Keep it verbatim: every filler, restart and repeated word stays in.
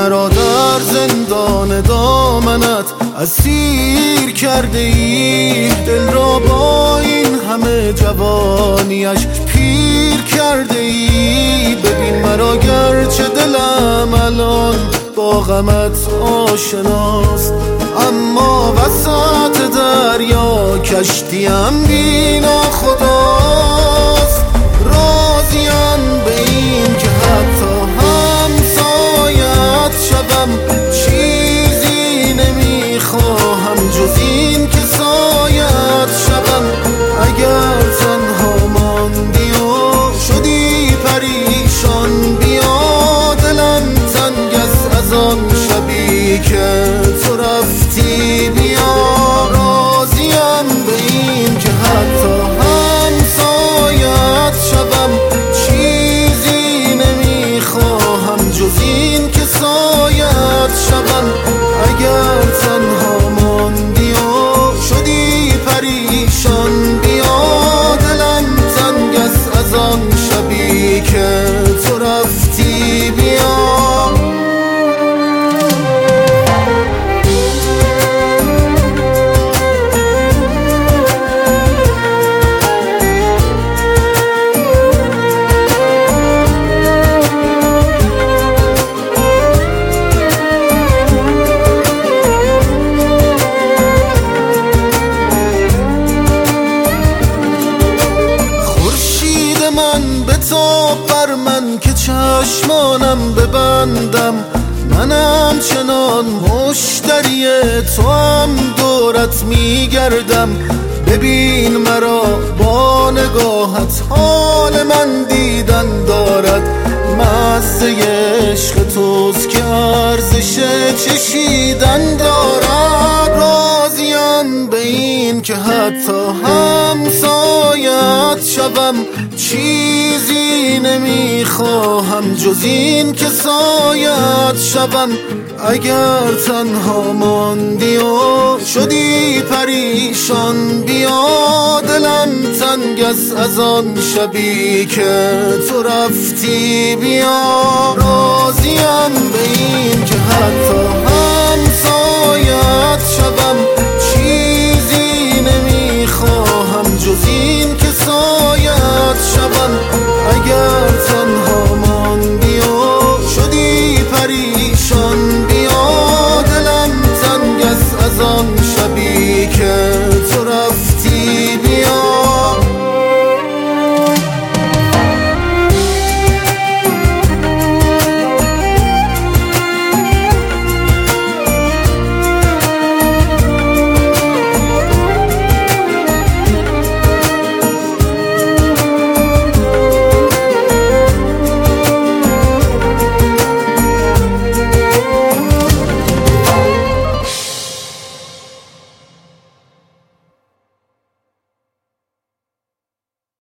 مرا در زندان دامنت اسیر کرده ای، دل را با این همه جوانیش پیر کرده ای. ببین مرا گرچه دلم الان با غمت آشناست، اما وسط دریا کشتیم بی ناخداست. راضیم به این که حتی همسایت شدم، چیزی نمیخواهم جز این که سایت شدم. اگر تنها ماندی و شدی پریشان، بیا دلم تنگ است از آن شبی که تو رفتی. بیا راضیم به این که حتی همسایت شدم، چیزی نمیخواهم جز این که سایت شدم. اگر تنها ماندی و شدی پریشان، بیا دلم تنگ است از آن شبی که تو رفتی. بیا بتاب بر من که چشمانم ببندم، منم چنان مشتری تو هم دورت میگردم. ببین مرا با نگاهت حال من دیدن دارد، مزه عشق توست که ارزش چشیدن دارد. راضیم به این که حتی همسایت شوم، چیزی نمیخواهم جز این که سایت شوم. اگر تنها ماندی و شدی پریشان، بیا دلم تنگ است از آن شبی که تو رفتی. بیا راضیم به این که حتی همسایت شوم، چیزی نمیخواهم جز این که سایت شوم. اگر تنها ماندی و شدی پریشان،